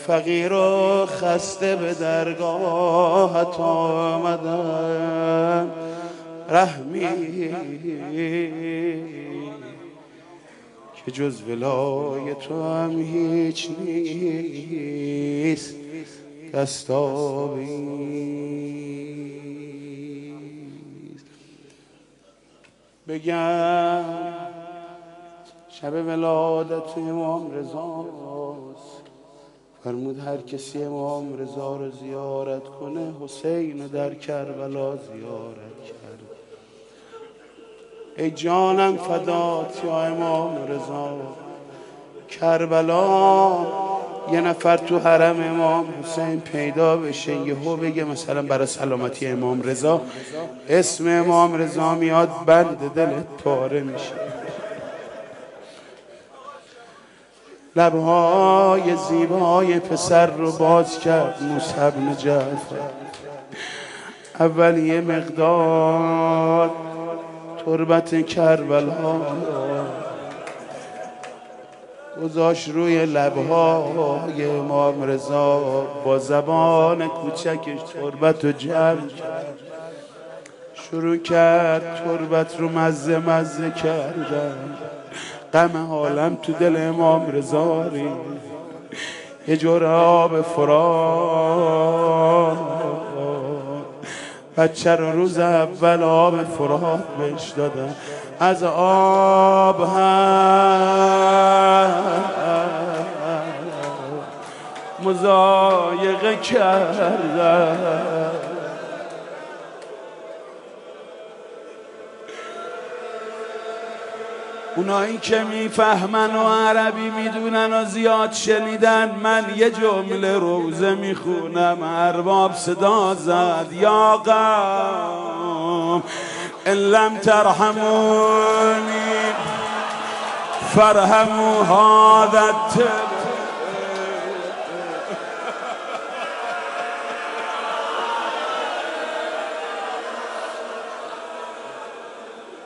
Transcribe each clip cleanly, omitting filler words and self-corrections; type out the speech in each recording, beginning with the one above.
فقیر و خسته به درگاهت آمدم، رحمی که جز ولای تو هم هیچ نیست، دستاویز. بگم شب ولادت امام رضاست، فرمود هر کسی امام رضا رو زیارت کنه حسین رو در کربلا زیارت کرد. ای جانم فدات یا امام رضا، کربلا یه نفر تو حرم امام حسین پیدا بشه یهو بگه مثلا برای سلامتی امام رضا اسم امام رضا میاد، بند دلت پاره میشه. لبهای زیبای پسر رو باز کرد موسی بن جعفر. اول یه مقدار تربت کربلا گذاشت روی لبهای امام رضا، با زبان کوچکش تربت رو جمع کرد، شروع کرد تربت رو مزه مزه کردن. غم عالم تو دل امام رضا ریخت، یه جور آب فرات بچه رو روز اول آب فرات بهش دادن، از آب هم مضایقه کردن. اونایی که میفهمن و عربی میدونن و زیاد شنیدن، من یه جمله روزه میخونم. ارباب صدا زد یا قوم ان لم ترحمونی فرحموا هذا التل.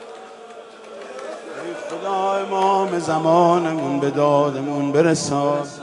خدا امام زمانمون به دادمون برساد.